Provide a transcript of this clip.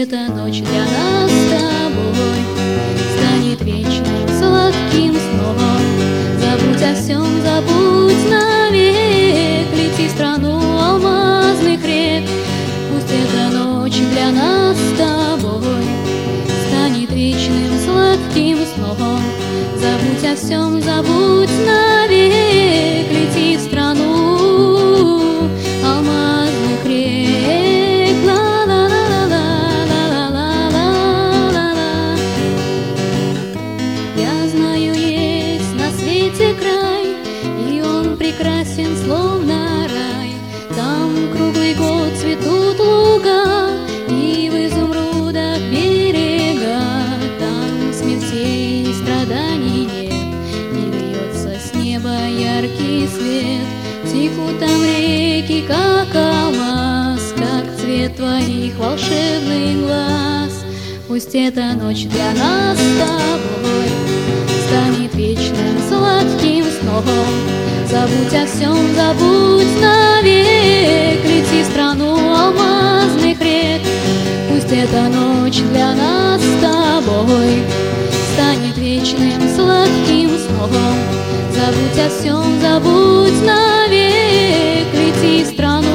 эта ночь для нас с тобой станет вечным сладким сном. Забудь о всем, забудь навек, лети в страну алмазных рек. Пусть эта ночь для нас с тобой станет вечным сладким сном. Забудь о всем, забудь навек, лети в страну алмазных рек. Ла-ла-ла-ла-ла-ла-ла-ла-ла. Я знаю, есть на свете край, и он прекрасен, словно рай. Там круглый год цветут луга, и в изумрудах берега. Там смертей и страданий нет, и льется с неба яркий свет. Текут там реки, как алмаз, как цвет твоих волшебных глаз. Пусть эта ночь для нас с тобой станет вечным сладким сном. Забудь о всем, забудь навек, лети в страну алмазных рек. Пусть эта ночь для нас с тобой станет вечным сладким сном. Забудь о всем, забудь навек, лети в страну